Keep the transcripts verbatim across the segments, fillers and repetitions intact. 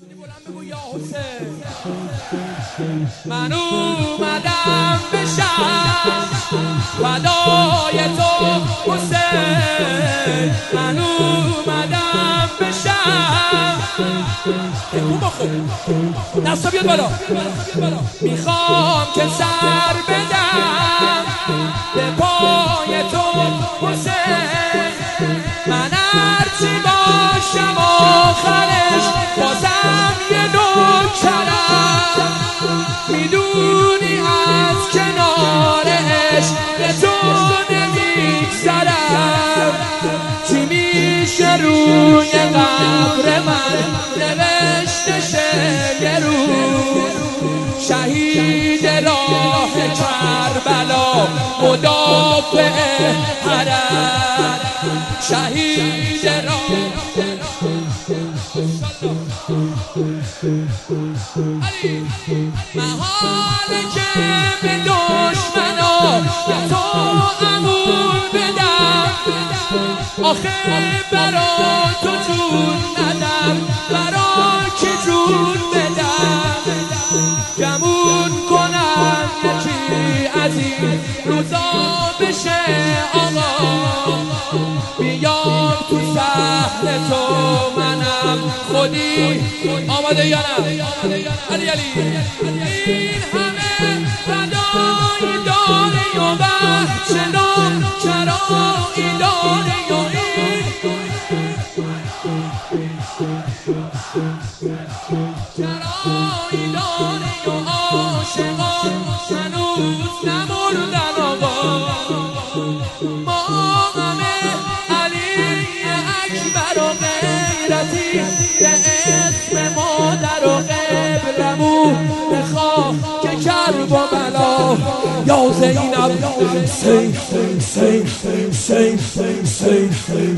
من اومدم بشم فدای تو حسین، من اومدم بشم. خوب خوب دستا بیاد بالا. میخوام که سر بدم به پای تو حسین، من هرچی باشم آخرش بازم یه نوکرم. میدونی از کنار عشق تو نمیگذرم، چی میشه روی قبر من نوشته شه یه روز، شهید راه کربلا مدافع حرم، شهید راه محاله که به دشمنا یه تو امون بدم، آخه برا تو جون ندم، برا کی جون بدم، گمون کنم یکی از این روزا بشه آقا، بیام تو صحن تو منم خودی. آماده یا نه؟ علی علی این همه فدایی داره و بحشنام چرایی داره و این چرایی داره و عاشقان هنوز نمردن آقا. ما همه علی اکبر و غیرتی به اسم مادر و قبلمون بخواه که کرب و بلا یا زینب سیف سیف سیف سیف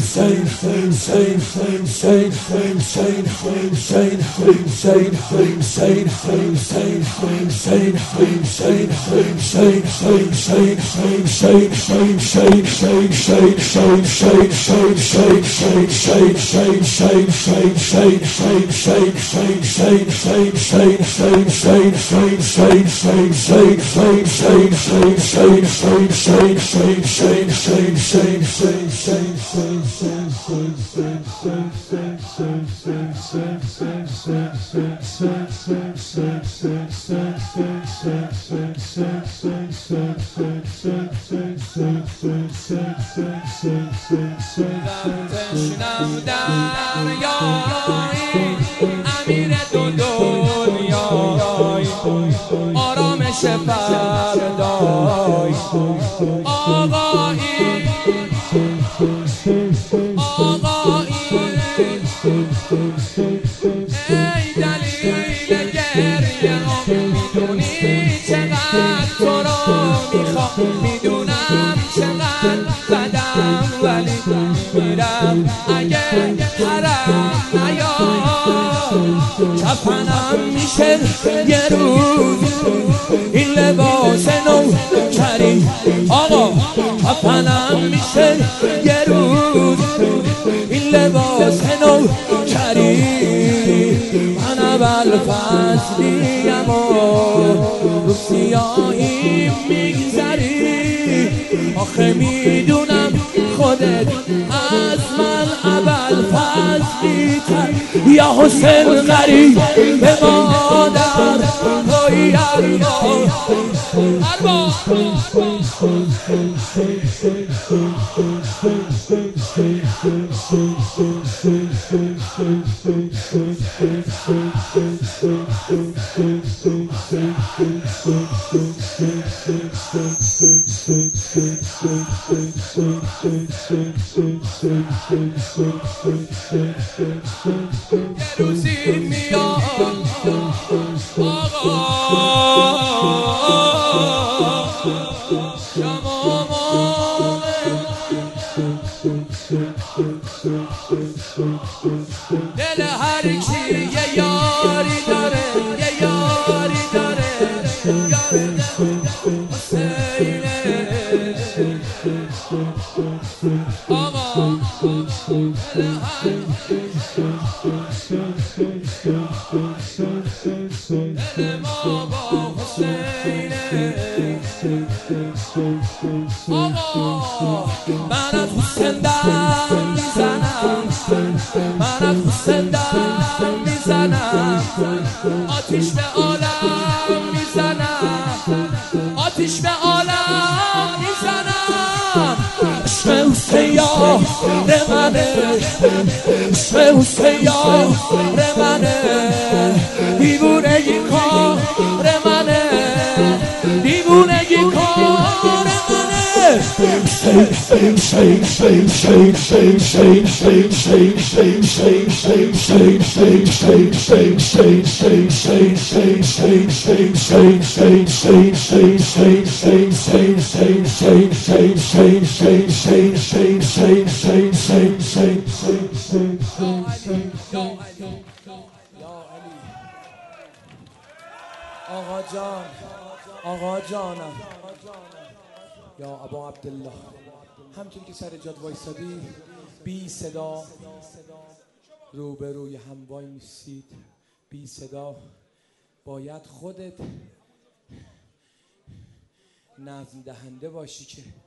تشنم دریایی امیر دو دنیایی آرامش فردایی آقایی آقایی ای دلیل گریه میدونی چقدر تو را میخوام، میدونم چقدر بدم ولی میرم اگه حرم نیام، کفنم میشه یه روز این لباس نو کری آقا، کفنم میشه یه روز این لباس نو کری، من اول فصلیم و رو سیاهی میگذری، آخه میدونم خودت از من اول فصلی تر یا حسین غریب به مادر توی اربا اربا روزی میاد آقا شما دل هر کی یه یاری داره، یه یاری داره آقا دل هر دل ما با حسینه آقا من از حسین دم میزنم من از حسین دم میزنم آتیش به عالم میزنم آتیش به عالم میزنم عشق حسین یار منه عشق حسین یار منه دیوونگی کار منه دیوونگی کار منه آقا جان آقا جانم یا ابا عبدالله همچون که سر جاد وایسادی بی صدا روبروی هم وای میسید بی صدا باید خودت نظم دهنده باشی که